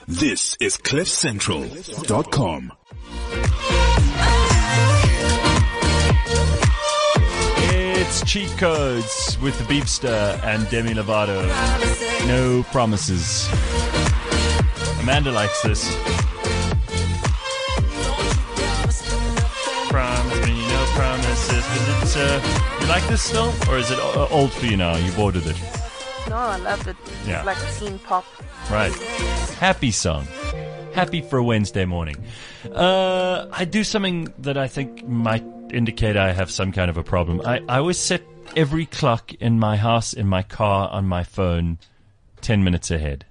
This is CliffCentral.com. It's Cheat Codes with the Beepster and Demi Lovato. No promises. Amanda likes this. Promise me no promises. Is it, you like this still? Or is it old for you now? You've ordered it. No, I love it. Yeah. It's like teen pop. Right. Happy song. Happy for a Wednesday morning. I do something that I think might indicate I have some kind of a problem. I always set every clock in my house, in my car, on my phone 10 minutes ahead.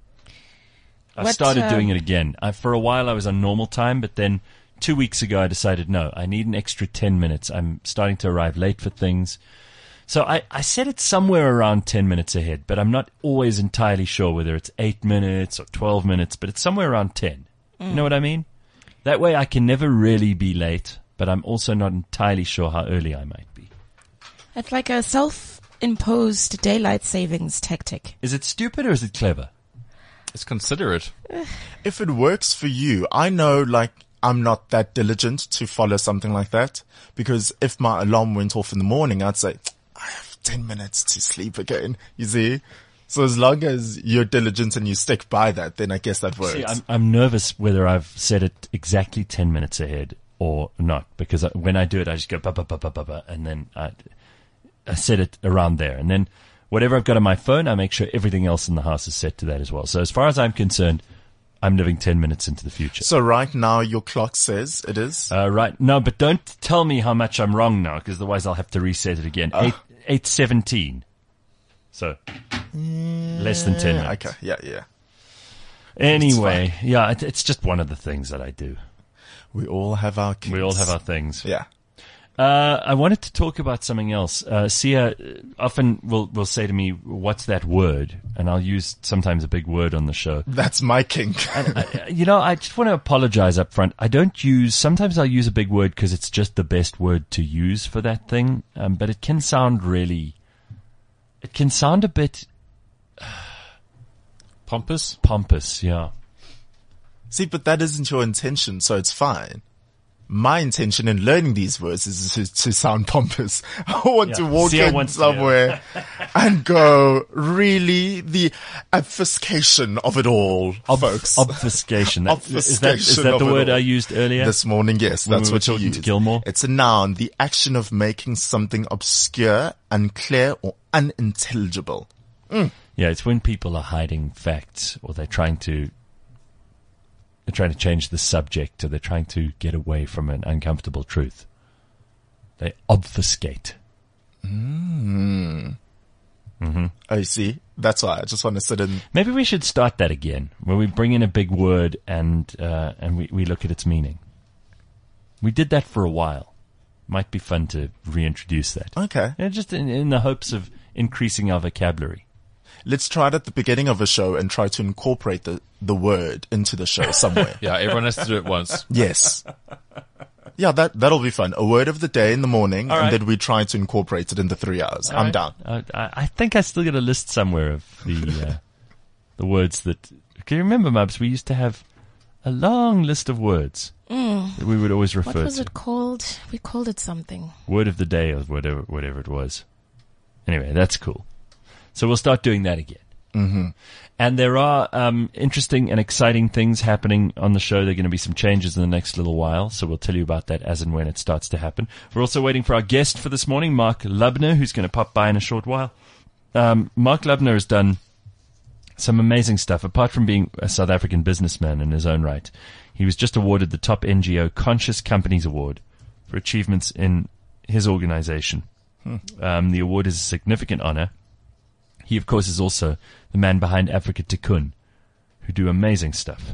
I started doing it again. For a while I was on normal time, but then 2 weeks ago I decided, no, I need an extra 10 minutes. I'm starting to arrive late for things. So I set it somewhere around 10 minutes ahead, but I'm not always entirely sure whether it's 8 minutes or 12 minutes, but it's somewhere around 10. You know what I mean? That way I can never really be late, but I'm also not entirely sure how early I might be. It's like a self-imposed daylight savings tactic. Is it stupid or is it clever? It's considerate. If it works for you, I know, like, I'm not that diligent to follow something like that, because if my alarm went off in the morning, I'd say, I have 10 minutes to sleep again, you see? So as long as you're diligent and you stick by that, then I guess that works. See, I'm nervous whether I've set it exactly 10 minutes ahead or not, because when I do it, I just go ba ba ba ba ba ba, and then I set it around there. And then whatever I've got on my phone, I make sure everything else in the house is set to that as well. So as far as I'm concerned, I'm living 10 minutes into the future. So right now your clock says it is? Right. No, but don't tell me how much I'm wrong now, because otherwise I'll have to reset it again. 8:17. So less than 10 minutes. Okay, yeah. Anyway, yeah, it's just one of the things that I do. We all have our kinks. We all have our things. Yeah. I wanted to talk about something else. Sia often will say to me, "What's that word?" And I'll use sometimes a big word on the show. That's my kink. I just want to apologize up front. Sometimes I'll use a big word because it's just the best word to use for that thing. But it can sound a bit Pompous? Pompous, yeah. See, but that isn't your intention, so it's fine. My intention in learning these words is to sound pompous. I want to walk in somewhere and go, really, the obfuscation of it all, folks. Obfuscation. Obfuscation is that the word I used earlier? This morning, yes. That's what you talking used. to Gilmore. It's a noun, the action of making something obscure, unclear, or unintelligible. Yeah, it's when people are hiding facts, or they're trying to change the subject, or they're trying to get away from an uncomfortable truth. They obfuscate. Oh, you see? That's why I just want to sit in. Maybe we should start that again, where we bring in a big word and we look at its meaning. We did that for a while. Might be fun to reintroduce that. Okay. Yeah, just in the hopes of increasing our vocabulary. Let's try it at the beginning of a show and try to incorporate the word into the show somewhere. Yeah, everyone has to do it once. Yes. Yeah, that'll be fun. A word of the day in the morning, and then we try to incorporate it in the 3 hours. I'm down. I think I still got a list somewhere of the words that. Can you remember, Mubs? We used to have a long list of words that we would always refer to. What was it called? We called it something. Word of the day or whatever it was. Anyway, that's cool. So we'll start doing that again. Mm-hmm. And there are interesting and exciting things happening on the show. There are going to be some changes in the next little while, so we'll tell you about that as and when it starts to happen. We're also waiting for our guest for this morning, Mark Lubner, who's going to pop by in a short while. Mark Lubner has done some amazing stuff. Apart from being a South African businessman in his own right, he was just awarded the top NGO Conscious Companies Award for achievements in his organization. The award is a significant honor. He, of course, is also the man behind Africa Tikkun, who do amazing stuff.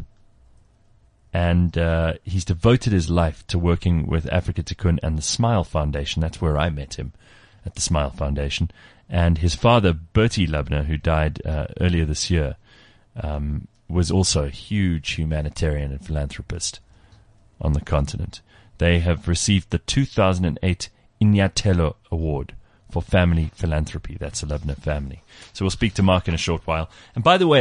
And he's devoted his life to working with Africa Tikkun and the Smile Foundation. That's where I met him, at the Smile Foundation. And his father, Bertie Lubner, who died earlier this year, was also a huge humanitarian and philanthropist on the continent. They have received the 2008 Inyatelo Award for family philanthropy. That's the Lubner family. So we'll speak to Mark in a short while. And by the way,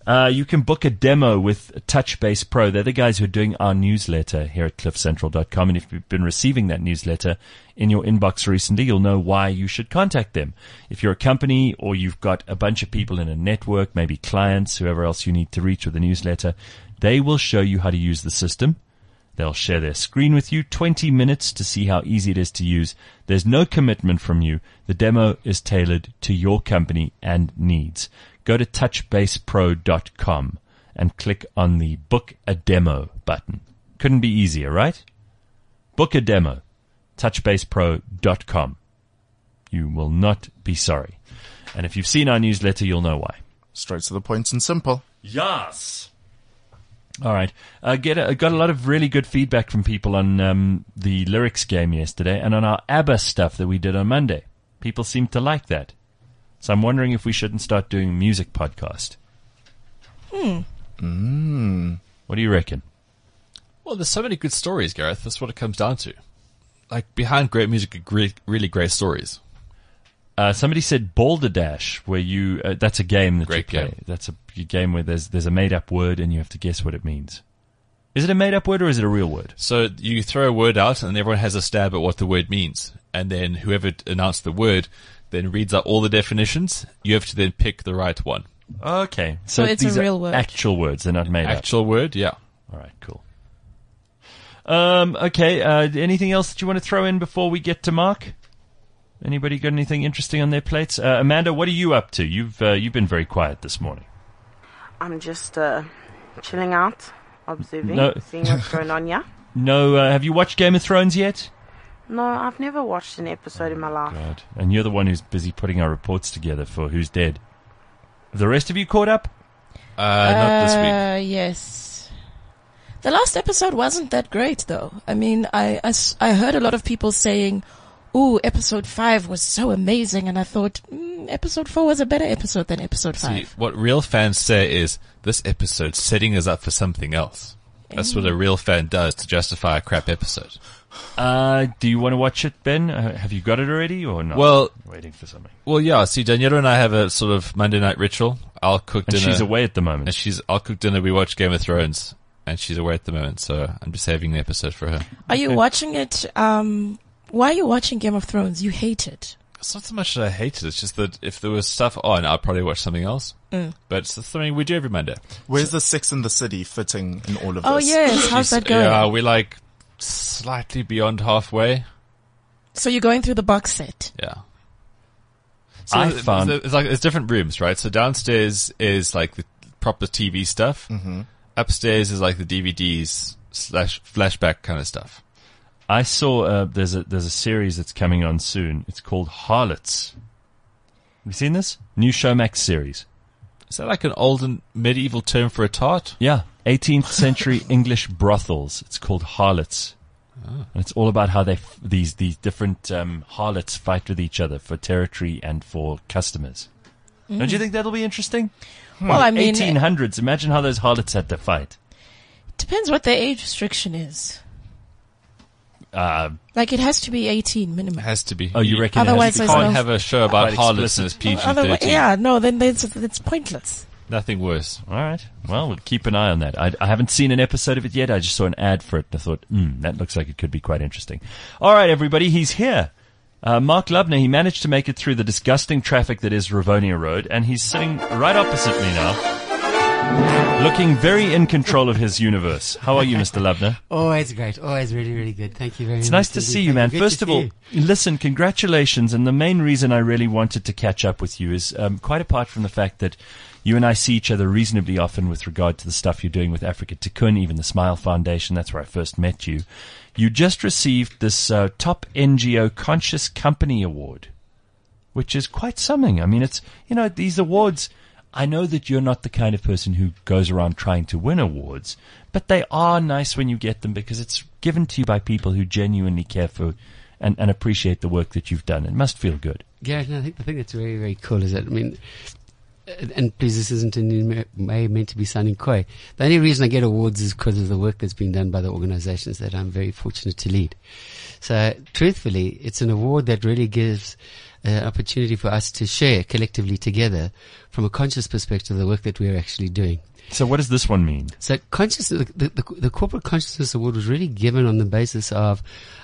You can book a demo with TouchBase Pro. They're the guys who are doing our newsletter here at cliffcentral.com. And if you've been receiving that newsletter in your inbox recently, you'll know why you should contact them. If you're a company or you've got a bunch of people in a network, maybe clients, whoever else you need to reach with a newsletter, they will show you how to use the system. They'll share their screen with you, 20 minutes to see how easy it is to use. There's no commitment from you. The demo is tailored to your company and needs. Go to touchbasepro.com and click on the Book a Demo button. Couldn't be easier, right? Book a demo. touchbasepro.com. You will not be sorry. And if you've seen our newsletter, you'll know why. Straight to the point and simple. Yes. All right. Got a lot of really good feedback from people on the lyrics game yesterday and on our ABBA stuff that we did on Monday. People seem to like that. So I'm wondering if we shouldn't start doing a music podcast. What do you reckon? Well, there's so many good stories, Gareth. That's what it comes down to. Like, behind great music are really great stories. Somebody said Balderdash, where you that's a game that Great you play. game. That's a game where there's a made-up word and you have to guess what it means. Is it a made-up word or is it a real word? So you throw a word out and everyone has a stab at what the word means. And then whoever announced the word then reads out all the definitions. You have to then pick the right one. Okay. So it's a these are real word. Actual words. They're not made up. Actual word, yeah. All right, cool. Okay. Anything else that you want to throw in before we get to Mark? Anybody got anything interesting on their plates? Amanda, what are you up to? You've been very quiet this morning. I'm just chilling out, observing, No. seeing what's going on here. No, have you watched Game of Thrones yet? No, I've never watched an episode in my life. God. And you're the one who's busy putting our reports together for Who's Dead. Have the rest of you caught up? Not this week. Yes. The last episode wasn't that great, though. I mean, I heard a lot of people saying, ooh, episode 5 was so amazing, and I thought, episode 4 was a better episode than episode 5. See, what real fans say is, this episode's setting us up for something else. That's what a real fan does to justify a crap episode. Do you want to watch it, Ben? Have you got it already or not? Well, waiting for something. Well, yeah. See, Daniela and I have a sort of Monday night ritual. I'll cook And dinner. she's away at the moment. And I'll cook dinner. We watch Game of Thrones, and she's away at the moment. So I'm just saving the episode for her. Are you watching it? Why are you watching Game of Thrones? You hate it. It's not so much that I hate it. It's just that if there was stuff on, I'd probably watch something else. But it's something we do every Monday. Where's the Sex and the City fitting in all of this? Oh, yes. How's that going? Yeah, we're like slightly beyond halfway. So you're going through the box set. Yeah. So I found it's different rooms, right? So downstairs is like the proper TV stuff. Mm-hmm. Upstairs is like the DVDs / flashback kind of stuff. I saw there's a series that's coming on soon. It's called Harlots. Have you seen this? New Showmax series. Is that like an old and medieval term for a tart? Yeah, 18th century English brothels. It's called Harlots. And it's all about how these different harlots fight with each other for territory and for customers. Don't you think that'll be interesting? Well, I mean, 1800s. Imagine how those harlots had to fight. depends what the age restriction is. Like it has to be 18 minimum. It has to be. Oh, you reckon? Otherwise You there's can't no- have a show about Quite harlots and explicit. it's Otherwise, PG-13. yeah, no, then it's pointless. Nothing worse. All right. Well, we'll keep an eye on that. I haven't seen an episode of it yet. I just saw an ad for it and I thought, that looks like it could be quite interesting. All right, everybody. He's here. Mark Lubner, he managed to make it through the disgusting traffic that is Rivonia Road, and he's sitting right opposite me now, looking very in control of his universe. How are you, Mr. Lubner? Always great. Always really, really good. Thank you very much. It's nice to indeed. see you, Thank man. Good First to of see all, you. listen, congratulations. And the main reason I really wanted to catch up with you is quite apart from the fact that you and I see each other reasonably often with regard to the stuff you're doing with Africa Tikkun, even the Smile Foundation. That's where I first met you. You just received this Top NGO Conscious Company Award, which is quite something. I mean, it's, these awards, I know that you're not the kind of person who goes around trying to win awards, but they are nice when you get them because it's given to you by people who genuinely care for and appreciate the work that you've done. It must feel good. Yeah, no, I think the thing that's very, very cool is that, and please, this isn't in any way meant to be sounding coy. The only reason I get awards is because of the work that's being done by the organizations that I'm very fortunate to lead. So truthfully, it's an award that really gives an opportunity for us to share collectively together from a conscious perspective the work that we're actually doing. So what does this one mean? So the Corporate Consciousness Award was really given on the basis of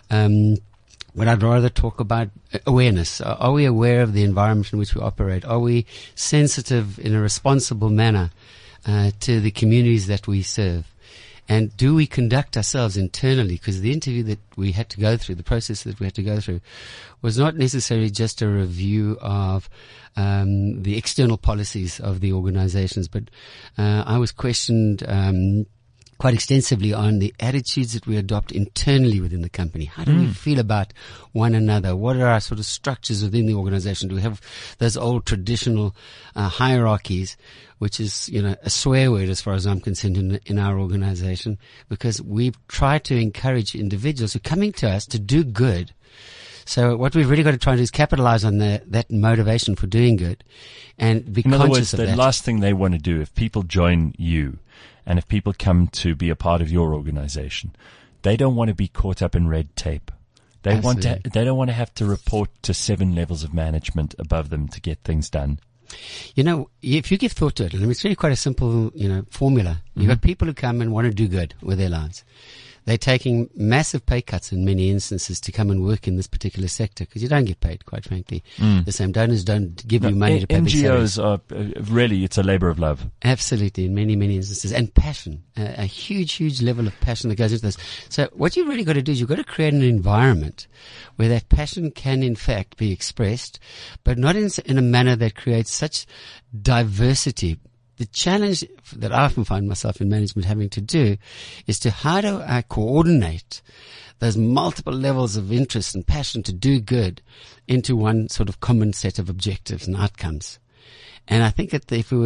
what I'd rather talk about awareness. Are we aware of the environment in which we operate? Are we sensitive in a responsible manner to the communities that we serve? And do we conduct ourselves internally? Because the interview that we had to go through, the process that we had to go through, was not necessarily just a review of the external policies of the organizations, but I was questioned quite extensively on the attitudes that we adopt internally within the company. How do we feel about one another? What are our sort of structures within the organization? Do we have those old traditional hierarchies, which is, a swear word as far as I'm concerned in our organization, because we've tried to encourage individuals who are coming to us to do good. So what we've really got to try and do is capitalize on that motivation for doing good and be In other conscious words, of the that. last thing they want to do, if people join you and if people come to be a part of your organization, they don't want to be caught up in red tape. They Absolutely. don't want to have to report to 7 levels of management above them to get things done. If you give thought to it, and it's really quite a simple, formula. You've got people who come and want to do good with their lives. They're taking massive pay cuts in many instances to come and work in this particular sector because you don't get paid, quite frankly. The same donors don't give you money to pay big salaries. NGOs are really, it's a labor of love. Absolutely, in many, many instances. And passion, a huge, huge level of passion that goes into this. So what you've really got to do is you've got to create an environment where that passion can in fact be expressed, but not in a manner that creates such diversity. The challenge that I often find myself in management having to do is to how do I coordinate those multiple levels of interest and passion to do good into one sort of common set of objectives and outcomes. And I think that if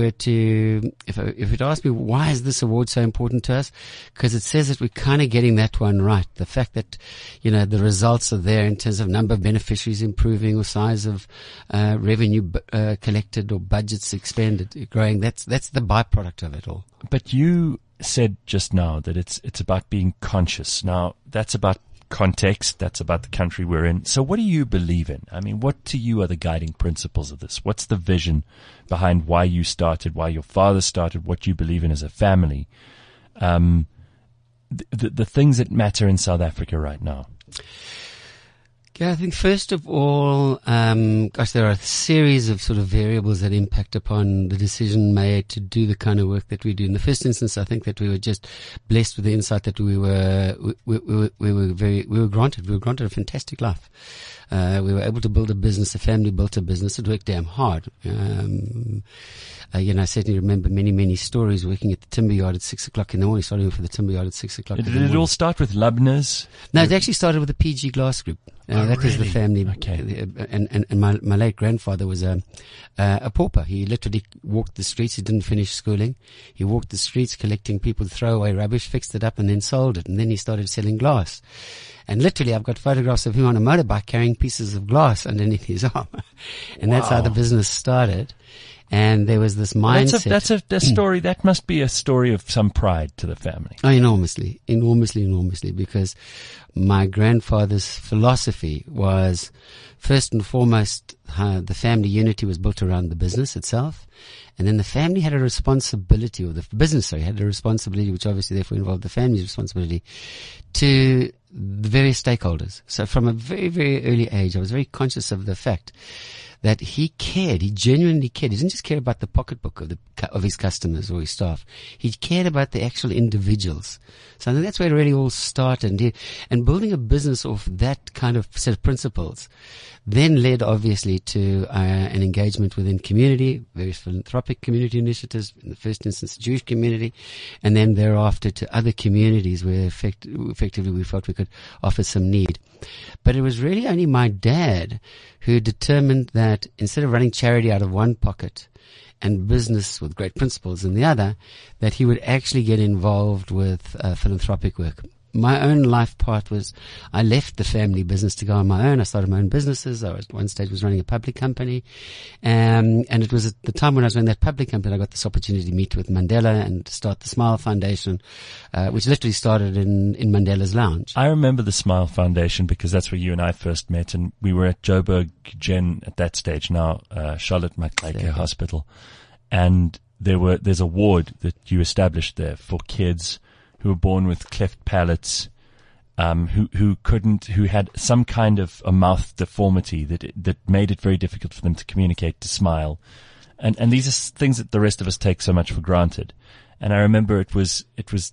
it asked me, why is this award so important to us? Because it says that we're kind of getting that one right. The fact that, the results are there in terms of number of beneficiaries improving or size of, revenue, collected or budgets expended, growing. That's the byproduct of it all. But you said just now that it's about being conscious. Now, that's about context. That's about the country we're in. So what do you believe in? I mean, what to you are the guiding principles of this? What's the vision behind why you started, why your father started, what you believe in as a family? The things that matter in South Africa right now. Yeah, I think first of all, there are a series of sort of variables that impact upon the decision made to do the kind of work that we do. In the first instance, I think that we were just blessed with the insight that we were granted a fantastic life. We were able to build a business, a family built a business. It worked damn hard. I certainly remember many, many stories working at the timber yard at 6 o'clock in the morning, starting for the timber yard at 6 o'clock in the morning. Did it all start with Lubners? No, it actually started with the PG Glass Group. That was the family. Okay. And my late grandfather was a pauper. He literally walked the streets. He didn't finish schooling. He walked the streets collecting people to throw away rubbish, fixed it up, and then sold it. And then he started selling glass. And literally, I've got photographs of him on a motorbike carrying pieces of glass underneath his arm. And that's how the business started. And there was this mindset. That's a story. That must be a story of some pride to the family. Oh, enormously, because my grandfather's philosophy was, first and foremost, the family unity was built around the business itself. And then the family had a responsibility, or the business, had a responsibility, which obviously therefore involved the family's responsibility, to the various stakeholders. So from a very, very early age, I was very conscious of the fact that he cared. He genuinely cared. He didn't just care about the pocketbook of his customers or his staff. He cared about the actual individuals. So I think that's where it really all started. And building a business off that kind of set of principles then led obviously to an engagement within community, various philanthropic community initiatives, in the first instance the Jewish community, and then thereafter to other communities where effectively we felt we could offer some need. But it was really only my dad who determined that instead of running charity out of one pocket and business with great principles in the other, that he would actually get involved with philanthropic work. my own life part was I left the family business to go on my own. I started my own businesses. I was, at one stage was running a public company. And it was at the time when I was running that public company, I got this opportunity to meet with Mandela and start the Smile Foundation, which literally started in Mandela's Lounge. I remember the Smile Foundation because that's where you and I first met, and we were at Joburg Gen at that stage, now Charlotte Macleay Hospital. And there's a ward that you established there for kids who were born with cleft palates, who had some kind of a mouth deformity that made it very difficult for them to communicate, to smile. And these are things that the rest of us take so much for granted. And I remember it was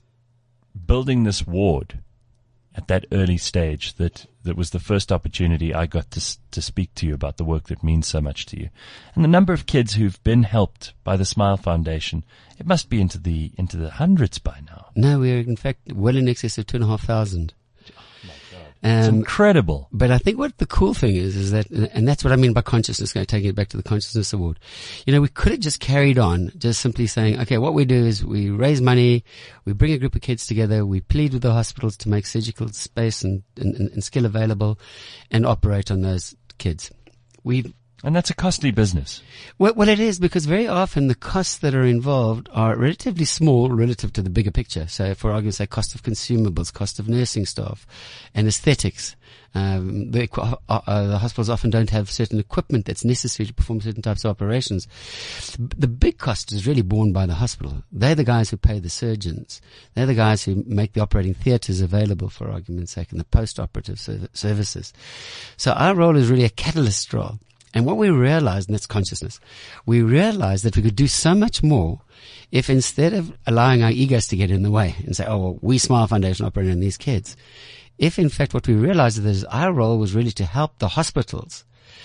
building this ward at that early stage that was the first opportunity I got to speak to you about the work that means so much to you. And the number of kids who've been helped by the Smile Foundation, it must be into the hundreds by now. No, we're in fact well in excess of 2,500. It's incredible. But I think what the cool thing is that, and that's what I mean by consciousness, taking it back to the Consciousness Award. We could have just carried on, just simply saying, okay, what we do is we raise money, we bring a group of kids together, we plead with the hospitals to make surgical space and skill available and operate on those kids. And that's a costly business. Well, it is, because very often the costs that are involved are relatively small relative to the bigger picture. So for argument's sake, cost of consumables, cost of nursing staff, anesthetics. The hospitals often don't have certain equipment that's necessary to perform certain types of operations. The big cost is really borne by the hospital. They're the guys who pay the surgeons. They're the guys who make the operating theatres available, for argument's sake, and the post-operative services. So our role is really a catalyst role. And what we realized, and that's consciousness, we realized that we could do so much more if instead of allowing our egos to get in the way and say, oh, well, we Smile Foundation operating on these kids, if in fact what we realized is our role was really to help the hospitals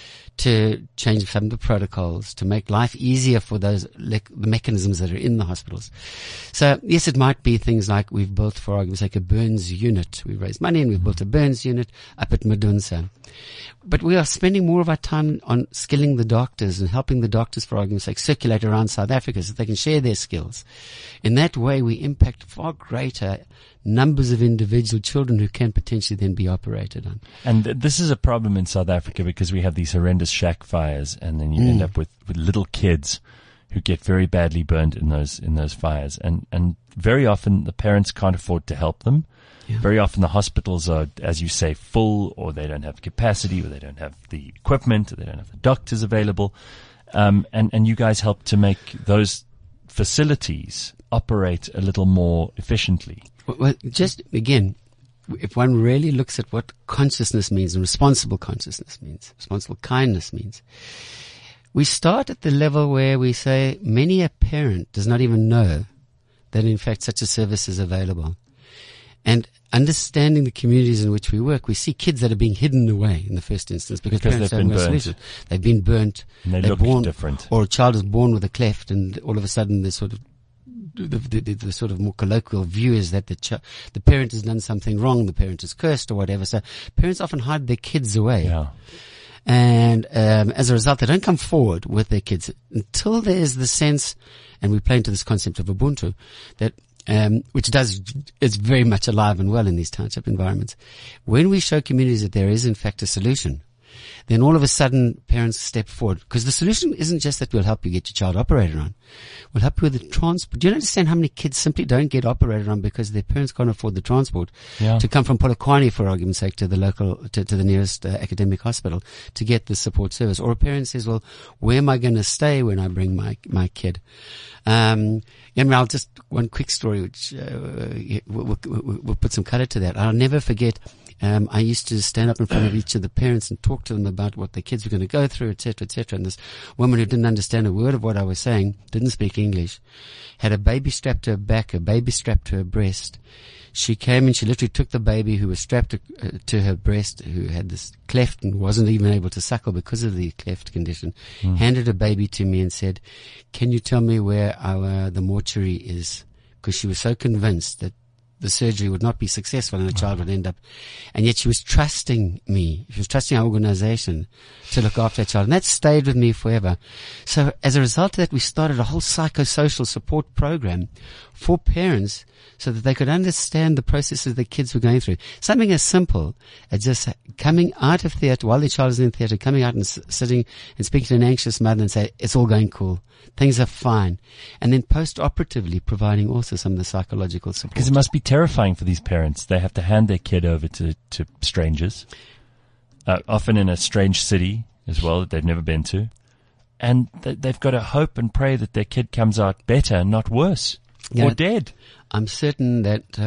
to change some of the protocols, to make life easier for those, like the mechanisms that are in the hospitals. So yes, it might be things like we've built, for argument's sake, a burns unit. We've raised money and we've built a burns unit up at Medunsa. But we are spending more of our time on skilling the doctors and helping the doctors, for argument's sake, circulate around South Africa so they can share their skills. In that way, we impact far greater numbers of individual children who can potentially then be operated on. And this is a problem in South Africa because we have these horrendous shack fires, and then you end up with little kids who get very badly burned in those fires. And very often the parents can't afford to help them. Yeah. Very often the hospitals are, as you say, full, or they don't have capacity, or they don't have the equipment, or they don't have the doctors available. And you guys help to make those facilities operate a little more efficiently. Well, just again, if one really looks at what consciousness means and responsible consciousness means, responsible kindness means, we start at the level where we say many a parent does not even know that in fact such a service is available. And understanding the communities in which we work, we see kids that are being hidden away in the first instance because parents they've been burnt. They've been burnt. And they look different. Or a child is born with a cleft, and all of a sudden there's sort of the sort of more colloquial view is that the parent has done something wrong, the parent is cursed or whatever. So parents often hide their kids away. Yeah. And as a result, they don't come forward with their kids until there's the sense, and we play into this concept of Ubuntu, that which is very much alive and well in these township environments. When we show communities that there is in fact a solution, then all of a sudden parents step forward. Because the solution isn't just that we'll help you get your child operated on. We'll help you with the transport. Do you understand how many kids simply don't get operated on because their parents can't afford the transport to come from Polokwane, for argument's sake, to the local, to the nearest academic hospital to get the support service? Or a parent says, well, where am I going to stay when I bring my kid? I'll just, one quick story which we'll put some color to that. I'll never forget. I used to stand up in front of each of the parents and talk to them about what their kids were going to go through, etc., etc. And this woman who didn't understand a word of what I was saying, didn't speak English, had a baby strapped to her back, a baby strapped to her breast. She came and she literally took the baby who was strapped to her breast, who had this cleft and wasn't even able to suckle because of the cleft condition, handed a baby to me and said, "Can you tell me where the mortuary is?" Because she was so convinced that the surgery would not be successful and the child would end up, and yet she was trusting me. She was trusting our organization to look after that child, and that stayed with me forever. So as a result of that, we started a whole psychosocial support program for parents so that they could understand the processes the kids were going through. Something as simple as just coming out of theater while the child is in theater, coming out and sitting and speaking to an anxious mother and say, it's all going cool. Things are fine. And then post-operatively providing also some of the psychological support. Because it must be terrifying for these parents. They have to hand their kid over to strangers, often in a strange city as well that they've never been to. And they've got to hope and pray that their kid comes out better, not worse, or dead. I'm certain that,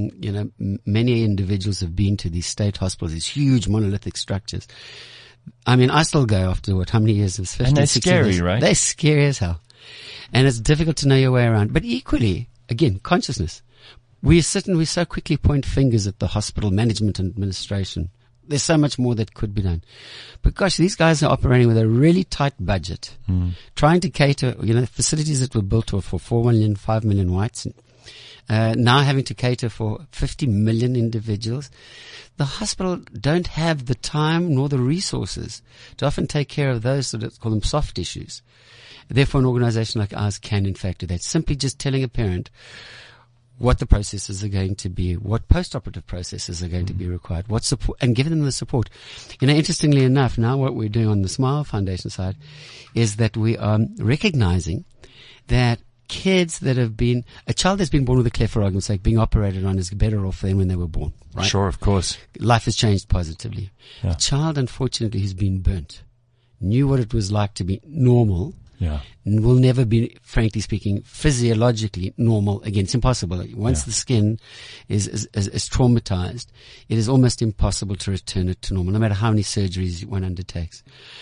many individuals have been to these state hospitals, these huge monolithic structures. I mean, I still go after how many years? 50, and they're 60 scary, years. right? They're scary as hell. And it's difficult to know your way around. But equally, again, consciousness. We so quickly point fingers at the hospital management and administration. There's so much more that could be done. But gosh, these guys are operating with a really tight budget, trying to cater, facilities that were built for 4 million, 5 million whites, now having to cater for 50 million individuals. The hospital don't have the time nor the resources to often take care of those, let's call them soft issues. Therefore, an organization like ours can in fact do that. Simply just telling a parent what the processes are going to be, what post-operative processes are going to be required, what support, and giving them the support. Interestingly enough, now what we're doing on the Smile Foundation side is that we are recognizing that kids that have been, a child that's been born with a cleft, for argument's sake, being operated on is better off than when they were born, right? Sure, of course. Life has changed positively. Yeah. A child, unfortunately, who's been burnt, knew what it was like to be normal, and will never be, frankly speaking, physiologically normal again. It's impossible. Once the skin is traumatized, it is almost impossible to return it to normal, no matter how many surgeries one undertakes.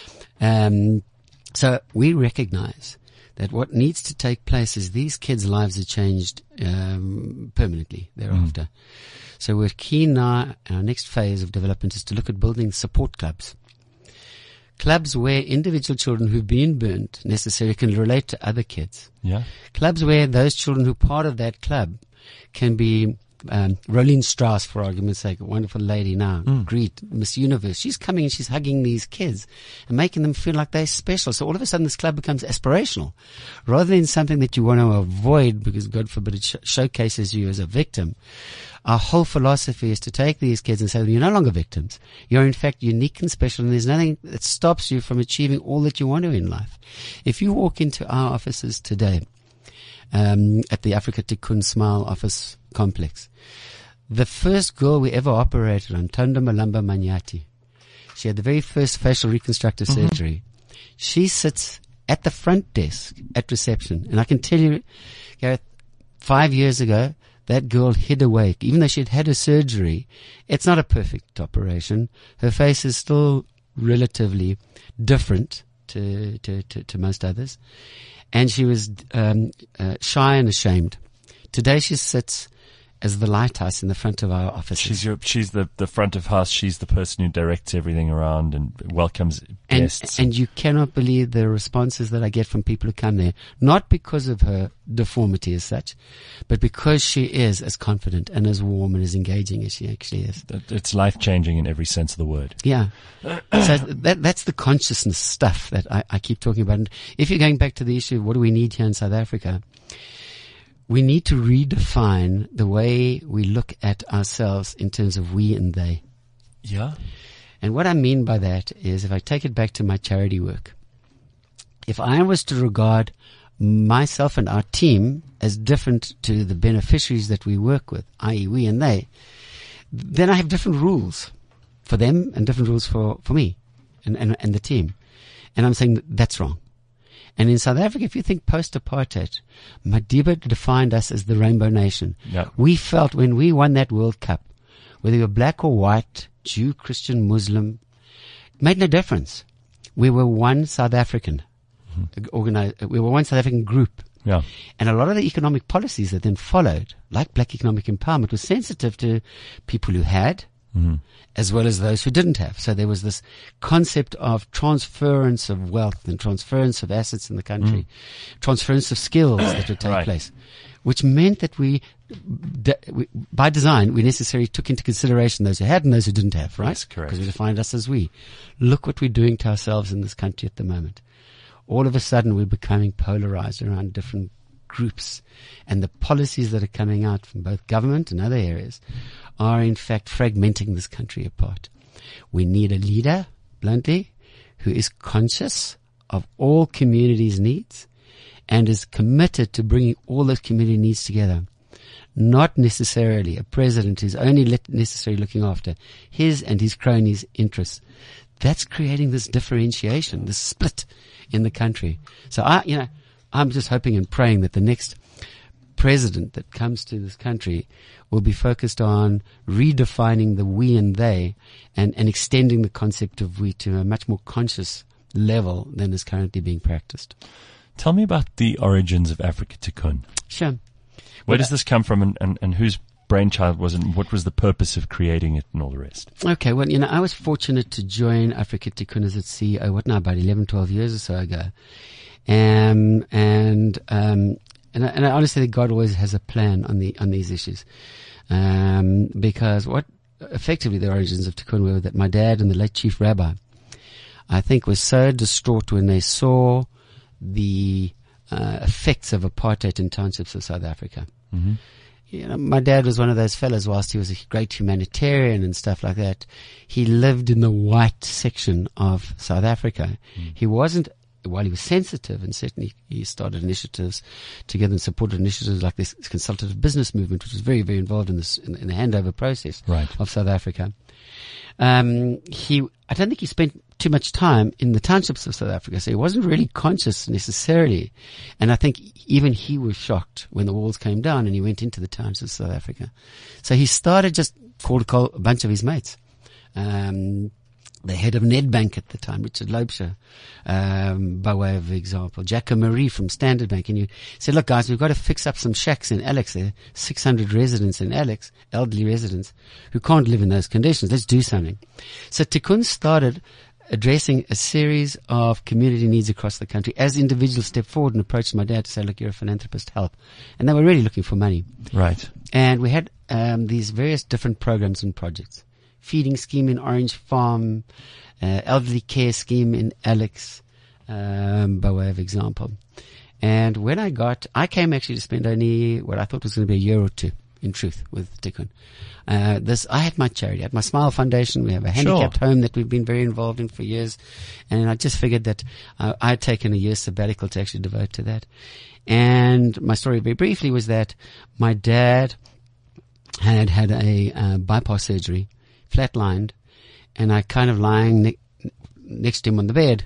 So we recognize that what needs to take place is these kids' lives are changed permanently thereafter. So we're keen now, our next phase of development is to look at building support clubs. Clubs where individual children who've been burnt necessarily can relate to other kids. Yeah. Clubs where those children who are part of that club can be Rolene Strauss, for argument's sake, a wonderful lady now, great Miss Universe. She's coming and she's hugging these kids and making them feel like they're special. So all of a sudden this club becomes aspirational rather than something that you want to avoid because, God forbid, it showcases you as a victim. Our whole philosophy is to take these kids and say, you're no longer victims. You're in fact unique and special, and there's nothing that stops you from achieving all that you want to in life. If you walk into our offices today, at the Africa Tikkun Smile office complex, the first girl we ever operated on, Tondo Malamba Manyati, she had the very first facial reconstructive surgery. She sits at the front desk at reception. And I can tell you, Gareth, 5 years ago, that girl hid awake. Even though she had had her surgery, it's not a perfect operation. Her face is still relatively different to most others. And she was shy and ashamed. Today she sits as the lighthouse in the front of our offices. She's the front of house. She's the person who directs everything around and welcomes guests. And you cannot believe the responses that I get from people who come there, not because of her deformity as such, but because she is as confident and as warm and as engaging as she actually is. It's life-changing in every sense of the word. Yeah. So that's the consciousness stuff that I keep talking about. And if you're going back to the issue of what do we need here in South Africa, we need to redefine the way we look at ourselves in terms of we and they. Yeah. And what I mean by that is, if I take it back to my charity work, if I was to regard myself and our team as different to the beneficiaries that we work with, i.e. we and they, then I have different rules for them and different rules for me and the team. And I'm saying that's wrong. And in South Africa, if you think post-apartheid, Madiba defined us as the Rainbow Nation. Yeah. We felt when we won that World Cup, whether you were black or white, Jew, Christian, Muslim, it made no difference. We were one South African we were one South African group. Yeah. And a lot of the economic policies that then followed, like black economic empowerment, was sensitive to people who had as well as those who didn't have. So there was this concept of transference of wealth and transference of assets in the country, transference of skills that would take place, which meant that we, by design, we necessarily took into consideration those who had and those who didn't have, right? That's correct. Because we defined us as we. Look what we're doing to ourselves in this country at the moment. All of a sudden, we're becoming polarized around different groups, and the policies that are coming out from both government and other areas are in fact fragmenting this country apart. We need a leader, bluntly, who is conscious of all communities' needs and is committed to bringing all those community needs together. Not necessarily a president who's only necessarily looking after his and his cronies' interests. That's creating this differentiation, this split in the country. So I'm just hoping and praying that the next president that comes to this country will be focused on redefining the we and they and extending the concept of we to a much more conscious level than is currently being practiced. Tell me about the origins of Africa Tikkun. Sure. Where does this come from, and whose brainchild was it, and what was the purpose of creating it and all the rest? Okay, well, I was fortunate to join Africa Tikkun as its CEO, about 11, 12 years or so ago. And I honestly think God always has a plan on these issues. Because what effectively the origins of Tikkun were that my dad and the late Chief Rabbi, I think, was so distraught when they saw the effects of apartheid in townships of South Africa. My dad was one of those fellas, whilst he was a great humanitarian and stuff like that, he lived in the white section of South Africa. He wasn't, while he was sensitive, and certainly he started initiatives together and supported initiatives like this consultative business movement, which was very, very involved in this, in the handover process of South Africa. I don't think he spent too much time in the townships of South Africa, so he wasn't really conscious necessarily. And I think even he was shocked when the walls came down and he went into the townships of South Africa. So he started, just called a bunch of his mates. The head of Nedbank at the time, Richard Loubser, by way of example, Jacko Marie from Standard Bank. And you said, look guys, we've got to fix up some shacks in Alex. There are 600 residents in Alex, elderly residents, who can't live in those conditions. Let's do something. So Tikkun started addressing a series of community needs across the country as individuals stepped forward and approached my dad to say, look, you're a philanthropist, help. And they were really looking for money. Right. And we had these various different programs and projects. Feeding scheme in Orange Farm, elderly care scheme in Alex, by way of example. And when I came actually to spend only what I thought was going to be a year or two, in truth, with Tikkun. I had my charity, I had my Smile Foundation. We have a handicapped home that we've been very involved in for years. And I just figured that I had taken a year's sabbatical to actually devote to that. And my story very briefly was that my dad had a bypass surgery, flatlined, and I kind of lying next to him on the bed,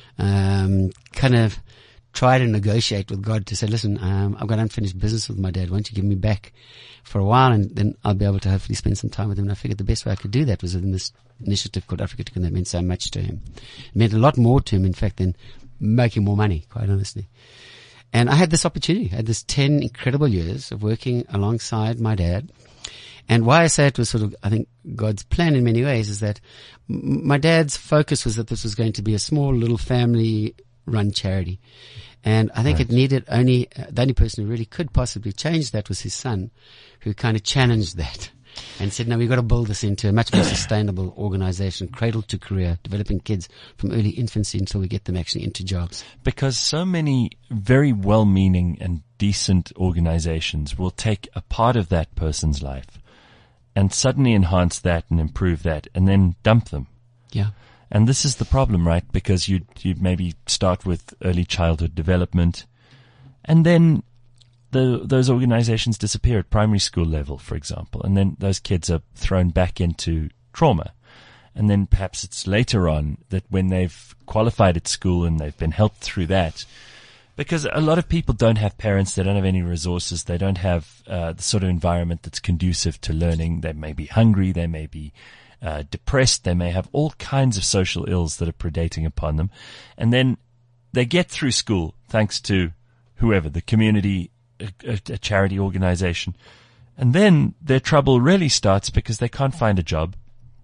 kind of try to negotiate with God to say, listen, I've got unfinished business with my dad. Won't you give me back for a while, and then I'll be able to hopefully spend some time with him. And I figured the best way I could do that was in this initiative called Africa Tikkun that meant so much to him. It meant a lot more to him, in fact, than making more money, quite honestly. And I had this opportunity. I had this 10 incredible years of working alongside my dad. And why I say it was sort of, I think, God's plan in many ways is that my dad's focus was that this was going to be a small little family-run charity. And I think it needed the only person who really could possibly change that was his son, who kind of challenged that and said, no, we've got to build this into a much more sustainable organization, cradle to career, developing kids from early infancy until we get them actually into jobs. Because so many very well-meaning and decent organizations will take a part of that person's life and suddenly enhance that and improve that and then dump them. Yeah. And this is the problem, right? Because you maybe start with early childhood development and then those organizations disappear at primary school level, for example, and then those kids are thrown back into trauma. And then perhaps it's later on that when they've qualified at school and they've been helped through that, because a lot of people don't have parents, they don't have any resources, they don't have the sort of environment that's conducive to learning. They may be hungry, they may be depressed, they may have all kinds of social ills that are predating upon them. And then they get through school thanks to whoever, the community, a charity organization. And then their trouble really starts because they can't find a job.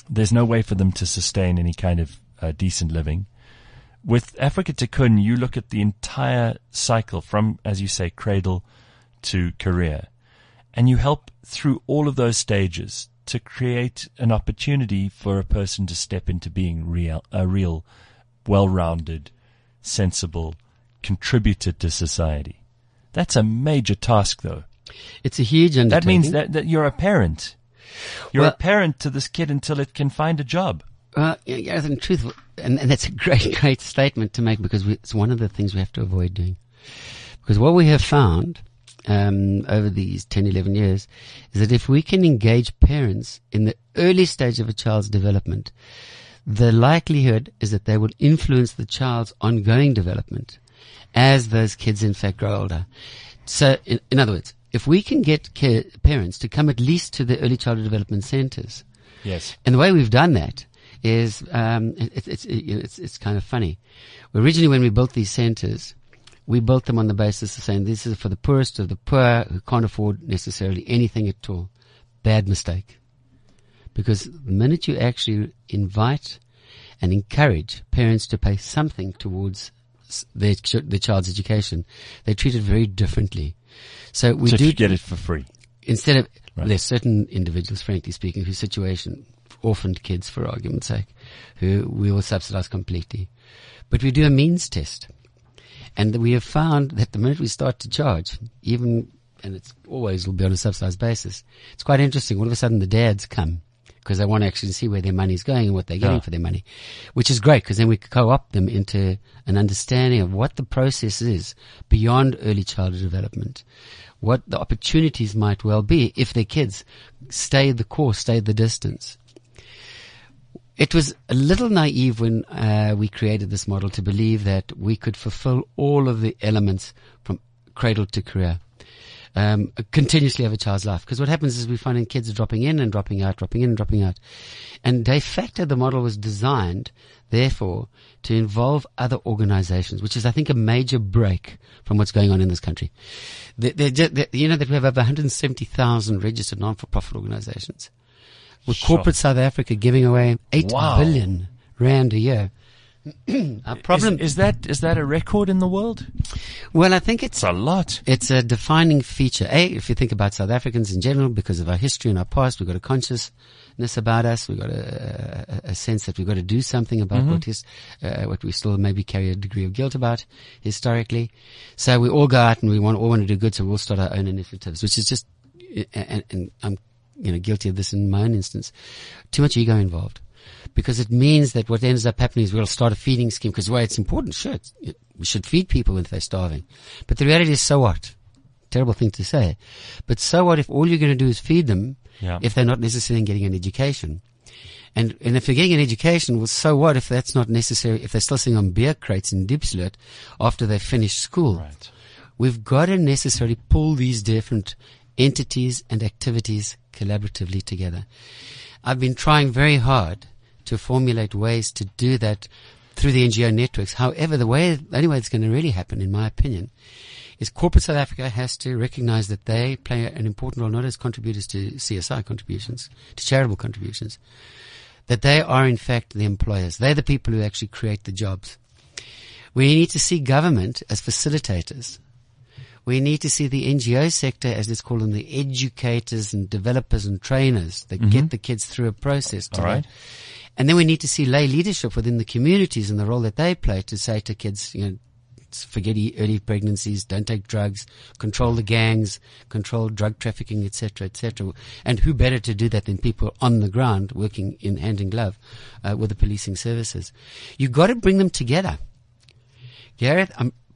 there's no way for them to sustain any kind of decent living. With Africa Tikkun, you look at the entire cycle from, as you say, cradle to career, and you help through all of those stages to create an opportunity for a person to step into being a real, well-rounded, sensible contributor to society. That's a major task, though. It's a huge undertaking. That means that you're a parent. You're a parent to this kid until it can find a job. Yeah, in truth, and that's a great statement to make, because it's one of the things we have to avoid doing. Because what we have found over these 10, 11 years is that if we can engage parents in the early stage of a child's development, the likelihood is that they will influence the child's ongoing development as those kids in fact grow older. So, in other words, if we can get parents to come at least to the early childhood development centers, yes, and the way we've done that is it's kind of funny. Originally, when we built these centers, we built them on the basis of saying this is for the poorest of the poor who can't afford necessarily anything at all. Bad mistake. Because the minute you actually invite and encourage parents to pay something towards their child's education, they're treated very differently. So you get it for free. Instead of, there's certain individuals, frankly speaking, whose situation, orphaned kids for argument's sake, who we will subsidize completely. But we do a means test. And we have found that the minute we start to charge, and it's always will be on a subsidized basis, it's quite interesting. All of a sudden the dads come because they want to actually see where their money's going and what they're getting for their money, which is great, because then we co-opt them into an understanding of what the process is beyond early childhood development, what the opportunities might well be if their kids stay the course, stay the distance. It was a little naive when we created this model to believe that we could fulfill all of the elements from cradle to career continuously over a child's life. Because what happens is we find kids are dropping in and dropping out, dropping in and dropping out. And de facto, the model was designed, therefore, to involve other organizations, which is, I think, a major break from what's going on in this country. You know that we have over 170,000 registered non-for-profit organizations, with corporate South Africa giving away 8 billion rand a year. Our problem is that a record in the world? Well, I think it's a lot. It's a defining feature. If you think about South Africans in general, because of our history and our past, we've got a consciousness about us. We've got a sense that we've got to do something about what we still maybe carry a degree of guilt about historically. So we all go out and all want to do good, so we'll start our own initiatives, which is just, and I'm guilty of this in my own instance, too much ego involved. Because it means that what ends up happening is we'll start a feeding scheme, because the way it's important, sure, we should feed people if they're starving. But the reality is, so what? Terrible thing to say. But so what if all you're going to do is feed them if they're not necessarily getting an education? And if they're getting an education, well, so what if that's not necessary, if they're still sitting on beer crates in Diepsloot after they've finished school? Right. We've got to necessarily pull these different entities and activities collaboratively together. I've been trying very hard to formulate ways to do that through the NGO networks. However, the only way it's going to really happen, in my opinion, is corporate South Africa has to recognize that they play an important role, not as contributors to CSI contributions, to charitable contributions, that they are in fact the employers. They're the people who actually create the jobs. We need to see government as facilitators. We need to see the NGO sector, as let's call them, the educators and developers and trainers that get the kids through a process. And then we need to see lay leadership within the communities and the role that they play to say to kids, forget early pregnancies, don't take drugs, control the gangs, control drug trafficking, etc., etc. And who better to do that than people on the ground working in hand in glove with the policing services? You've got to bring them together. Gareth,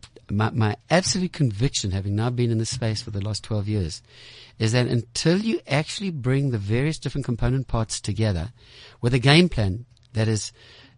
my absolute conviction, having now been in this space for the last 12 years, is that until you actually bring the various different component parts together with a game plan that is,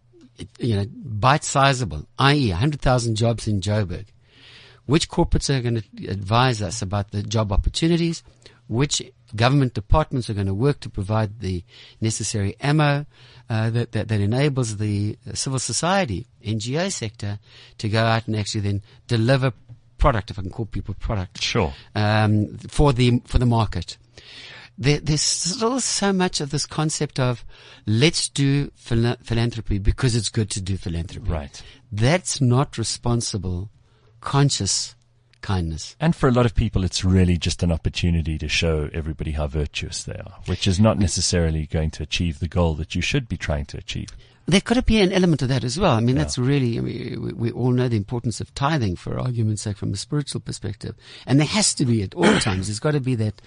bite-sizable, i.e. 100,000 jobs in Joburg, which corporates are going to advise us about the job opportunities, which government departments are going to work to provide the necessary ammo that enables the civil society, NGO sector, to go out and actually then deliver product, if I can call people product, sure, for the market. there's still so much of this concept of let's do philanthropy because it's good to do philanthropy. Right. That's not responsible, conscious kindness. And for a lot of people, it's really just an opportunity to show everybody how virtuous they are, which is not necessarily going to achieve the goal that you should be trying to achieve. There could be an element of that as well. I mean, that's really, I mean, we all know the importance of tithing, for argument's sake, from a spiritual perspective. And there has to be at all times. There's got to be that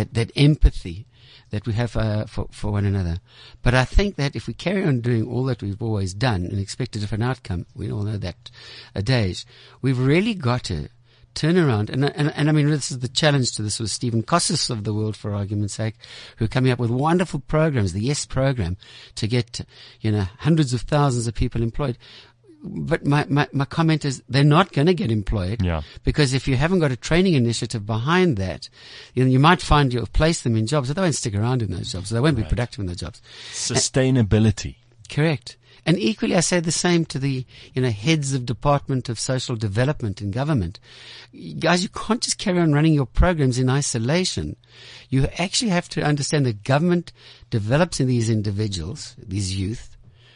empathy that we have for one another. But I think that if we carry on doing all that we've always done and expect a different outcome, we all know that adays, we've really got to turn around, and I mean, this is the challenge to this sort of Stephen Kossis of the world, for argument's sake, who are coming up with wonderful programs, the YES program, to get, hundreds of thousands of people employed. But my comment is they're not going to get employed, because if you haven't got a training initiative behind that, you might find you'll place them in jobs, but they won't stick around in those jobs. They won't be productive in those jobs. Sustainability. Correct. And equally, I say the same to the, heads of Department of Social Development in government. Guys, you can't just carry on running your programs in isolation. You actually have to understand that government develops in these individuals, these youth,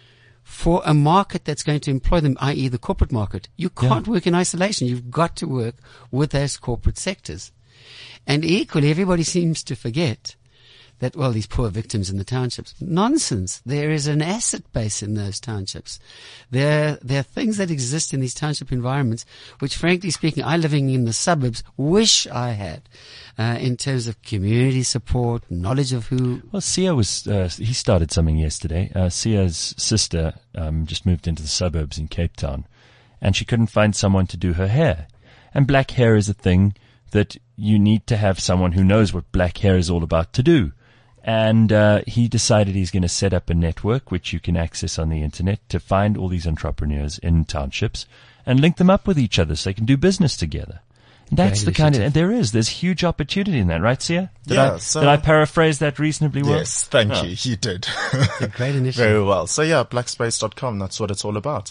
for a market that's going to employ them, i.e. the corporate market. You can't work in isolation. You've got to work with those corporate sectors. And equally, everybody seems to forget that, well, these poor victims in the townships. Nonsense. There is an asset base in those townships. There are things that exist in these township environments, which, frankly speaking, I, living in the suburbs, wish I had, in terms of community support, knowledge of who. Well, Sia he started something yesterday. Sia's sister, just moved into the suburbs in Cape Town, and she couldn't find someone to do her hair. And black hair is a thing that you need to have someone who knows what black hair is all about to do. And he decided he's going to set up a network which you can access on the internet to find all these entrepreneurs in townships and link them up with each other so they can do business together. And that's the kind of, and there's huge opportunity in that, right, Sia? Did I paraphrase that reasonably well? Yes, thank you. You did. It's a great initiative. Very well. So blackspace.com, that's what it's all about.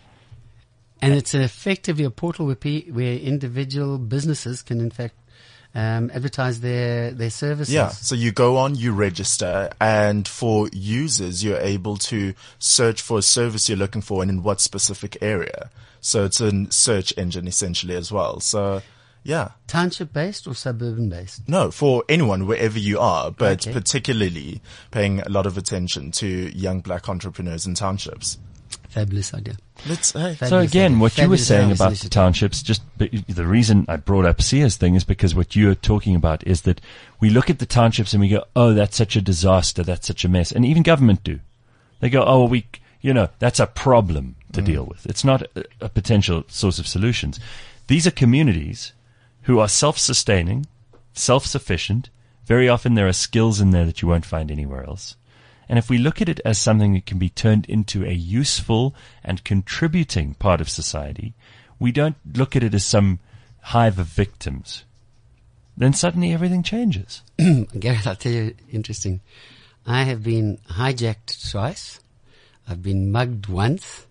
And it's effectively a portal where individual businesses can, in fact, advertise their services. Yeah, so you go on, you register, and for users, you're able to search for a service you're looking for and in what specific area. So it's a search engine essentially as well. So, yeah. Township-based or suburban-based? No, for anyone, wherever you are, but particularly paying a lot of attention to young black entrepreneurs in townships. Fabulous idea. So again, what you were saying about the townships, just the reason I brought up Sia's thing is because what you're talking about is that we look at the townships and we go, oh, that's such a disaster, that's such a mess. And even government do. They go, oh, that's a problem to deal with. It's not a potential source of solutions. These are communities who are self-sustaining, self-sufficient. Very often there are skills in there that you won't find anywhere else. And if we look at it as something that can be turned into a useful and contributing part of society, we don't look at it as some hive of victims. Then suddenly everything changes. Gareth, I'll tell you, interesting. I have been hijacked twice. I've been mugged once.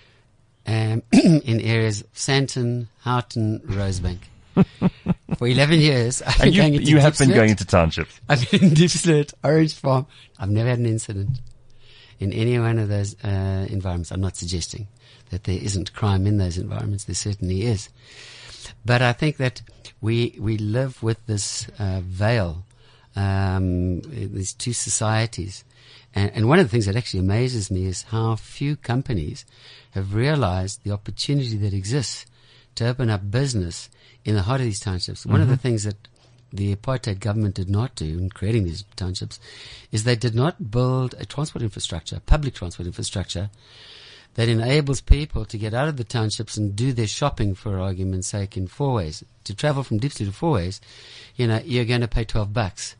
In areas of Sandton, Houghton, Rosebank. For 11 years, I've been going into you have been going into townships. I've been in Diepsloot, Orange Farm. I've never had an incident in any one of those environments. I'm not suggesting that there isn't crime in those environments. There certainly is. But I think that we live with this veil, these two societies. And one of the things that actually amazes me is how few companies have realized the opportunity that exists to open up business in the heart of these townships. One of the things that the apartheid government did not do in creating these townships is they did not build a transport infrastructure, public transport infrastructure, that enables people to get out of the townships and do their shopping, for argument's sake, in Fourways. To travel from Diepsloot to Fourways, you're going to pay $12.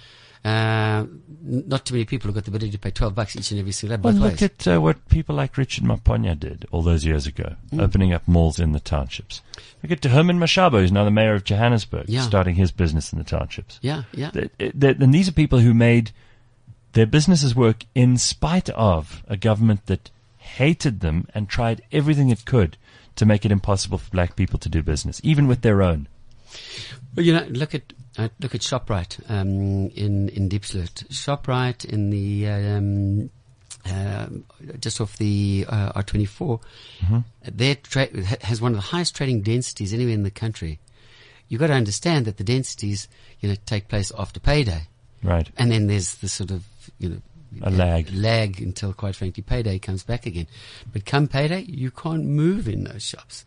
Not too many people have got the ability to pay $12 each and every single day. Well, look at what people like Richard Maponya did all those years ago, opening up malls in the townships. Look at Herman Mashaba, who's now the mayor of Johannesburg, starting his business in the townships. Yeah. And these are people who made their businesses work in spite of a government that hated them and tried everything it could to make it impossible for black people to do business, even with their own. Well, look at ShopRite in Diepsloot. ShopRite in the just off the R24, their has one of the highest trading densities anywhere in the country. You've got to understand that the densities, take place after payday, Right. and then there's the sort of A lag until, quite frankly, payday comes back again. But come payday, you can't move in those shops.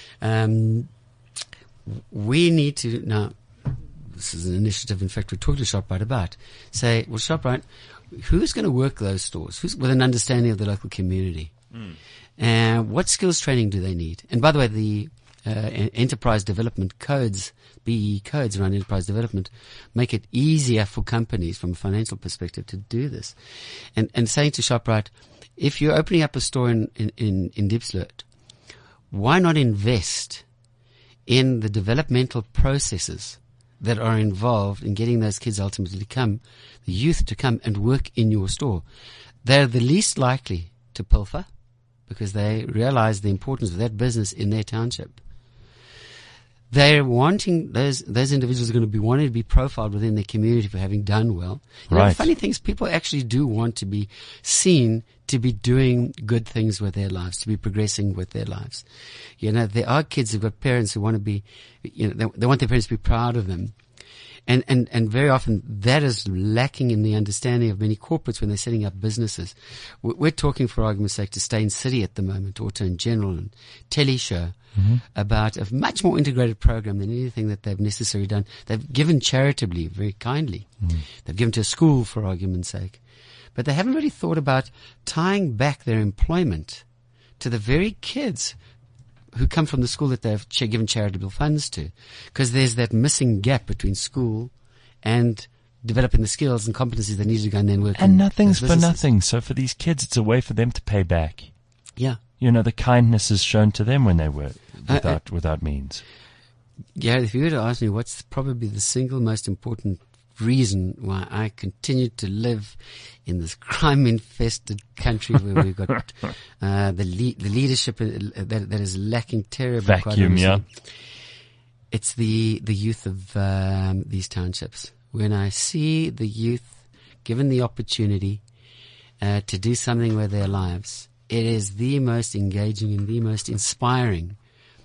We need to now. This is an initiative, in fact, we're talking to ShopRite about. Say, well, ShopRite, who's going to work those stores? Who's with an understanding of the local community? What skills training do they need? And by the way, the enterprise development codes, BE codes around enterprise development, make it easier for companies from a financial perspective to do this. And saying to ShopRite, if you're opening up a store in Diepsloot, why not invest in the developmental processes that are involved in getting those kids ultimately to come, the youth to come and work in your store? They're the least likely to pilfer because they realize the importance of that business in their township. They're wanting, those individuals are going to be wanting to be profiled within their community for having done well. The funny thing is people actually do want to be seen to be doing good things with their lives, to be progressing with their lives. There are kids who've got parents who want to be, they want their parents to be proud of them. And very often that is lacking in the understanding of many corporates when they're setting up businesses. We're talking, for argument's sake, to Stay in City at the moment, Auto in General and Teleshow, about a much more integrated program than anything that they've necessarily done. They've given charitably, very kindly. They've given to a school, for argument's sake. But they haven't really thought about tying back their employment to the very kids who come from the school that they've given charitable funds to. Because there's that missing gap between school and developing the skills and competencies they need to go and then work. And nothing's for nothing. So for these kids, it's a way for them to pay back. Yeah. The kindness is shown to them when they work without means. Yeah, if you were to ask me what's probably the single most important reason why I continue to live in this crime-infested country where we've got the leadership that is lacking terribly. Vacuum, yeah. It's the youth of these townships. When I see the youth given the opportunity to do something with their lives, it is the most engaging and the most inspiring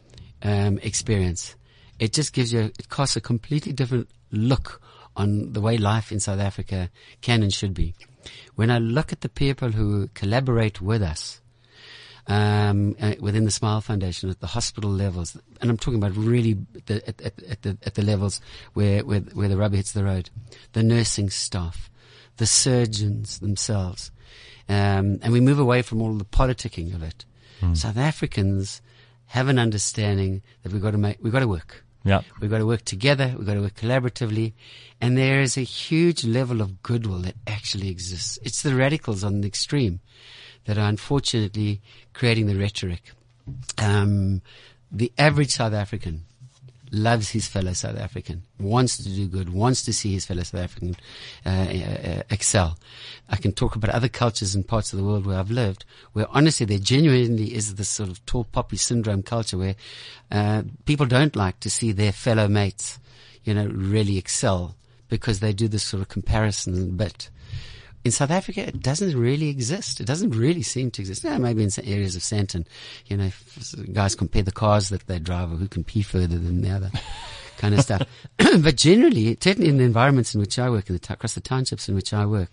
experience. It just it casts a completely different look on the way life in South Africa can and should be. When I look at the people who collaborate with us within the Smile Foundation at the hospital levels, and I'm talking about really at the levels where the rubber hits the road, the nursing staff, the surgeons themselves, and we move away from all the politicking of it. South Africans have an understanding that we've got to work. Yeah. We've got to work together. We've got to work collaboratively. And there is a huge level of goodwill that actually exists. It's the radicals on the extreme that are unfortunately creating the rhetoric. The average South African loves his fellow South African, wants to do good, wants to see his fellow South African excel. I can talk about other cultures and parts of the world where I've lived, where honestly there genuinely is this sort of tall poppy syndrome culture where people don't like to see their fellow mates, really excel because they do this sort of comparison bit. In South Africa, it doesn't really exist. It doesn't really seem to exist. Maybe in some areas of Sandton, if guys compare the cars that they drive or who can pee further than the other kind of stuff. But generally, certainly in the environments in which I work, across the townships in which I work,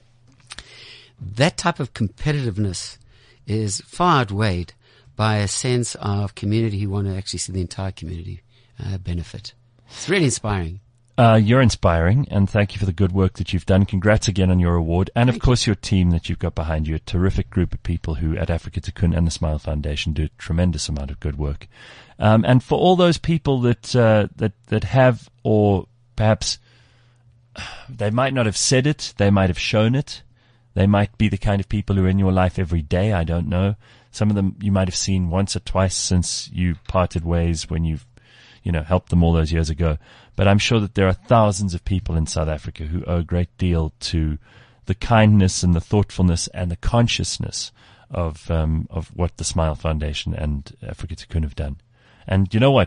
that type of competitiveness is far outweighed by a sense of community who want to actually see the entire community benefit. It's really inspiring. You're inspiring, and thank you for the good work that you've done. Congrats again on your award, and of course your team that you've got behind you. A terrific group of people who at Africa Tikkun and the Smile Foundation do a tremendous amount of good work. And for all those people that have, or perhaps they might not have said it, they might have shown it. They might be the kind of people who are in your life every day. I don't know. Some of them you might have seen once or twice since you parted ways when you've helped them all those years ago. But I'm sure that there are thousands of people in South Africa who owe a great deal to the kindness and the thoughtfulness and the consciousness of what the Smile Foundation and Africa Tikkun have done. And you know what?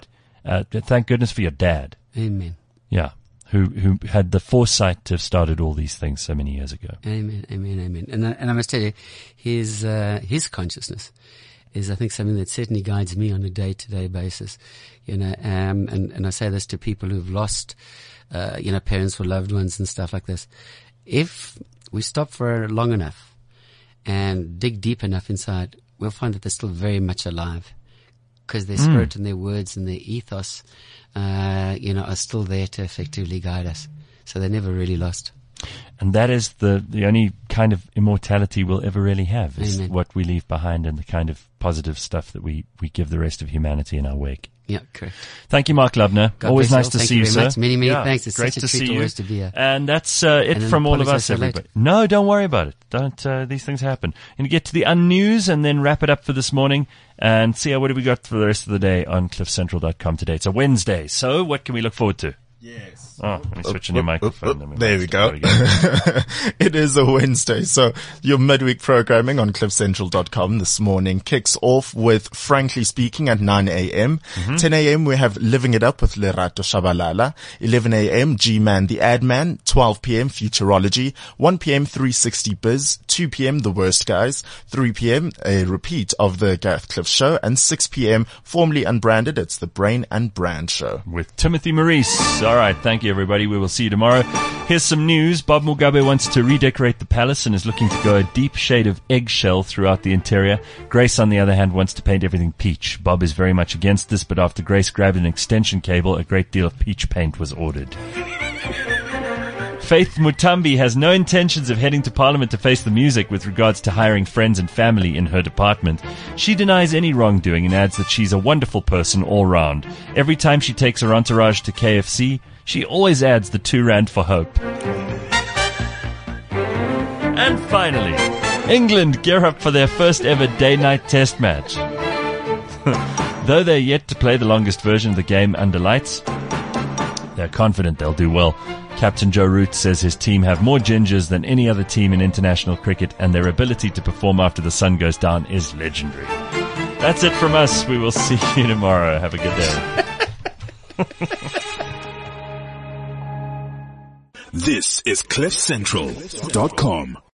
Thank goodness for your dad. Amen. Yeah. Who had the foresight to have started all these things so many years ago. Amen, amen, amen. And I must tell you, his consciousness is, I think, something that certainly guides me on a day-to-day basis. And I say this to people who've lost, parents or loved ones and stuff like this. If we stop for long enough and dig deep enough inside, we'll find that they're still very much alive, because their spirit and their words and their ethos, are still there to effectively guide us. So they're never really lost. And that is the only kind of immortality we'll ever really have, is Amen. what we leave behind and the kind of positive stuff that we give the rest of humanity in our wake. Yeah, correct. Thank you, Mark Lubner. God Always bless nice to Thank see you you, very sir. much. Many thanks. It's great such a to treat see you. always to be here. And that's it And then from all of apologize us, so late. everybody. No, don't worry about it. Don't. These things happen. And you get to the unnews and then wrap it up for this morning and see what have we got for the rest of the day on cliffcentral.com today. It's a Wednesday, so what can we look forward to? Yes. Oh, let me switch on your microphone. There we go. It is a Wednesday. So your midweek programming on cliffcentral.com this morning kicks off with Frankly Speaking at 9 a.m. 10 a.m. we have Living It Up with Lerato Shabalala. 11 a.m. G-Man the Ad Man. 12 p.m. Futurology. 1 p.m. 360 Biz. 2 p.m. The Worst Guys. 3 p.m. a repeat of the Gareth Cliff Show. And 6 p.m. formerly unbranded, it's the Brain and Brand Show. With Timothy Maurice. All right, thank you, everybody. We will see you tomorrow. Here's some news. Bob Mugabe wants to redecorate the palace and is looking to go a deep shade of eggshell throughout the interior. Grace, on the other hand, wants to paint everything peach. Bob is very much against this, but after Grace grabbed an extension cable, a great deal of peach paint was ordered. Faith Mutambi has no intentions of heading to Parliament to face the music with regards to hiring friends and family in her department. She denies any wrongdoing and adds that she's a wonderful person all round. Every time she takes her entourage to KFC, she always adds the 2 rand for hope. And finally, England gear up for their first ever day-night test match. Though they're yet to play the longest version of the game under lights, they're confident they'll do well. Captain Joe Root says his team have more gingers than any other team in international cricket, and their ability to perform after the sun goes down is legendary. That's it from us. We will see you tomorrow. Have a good day. This is cliffcentral.com.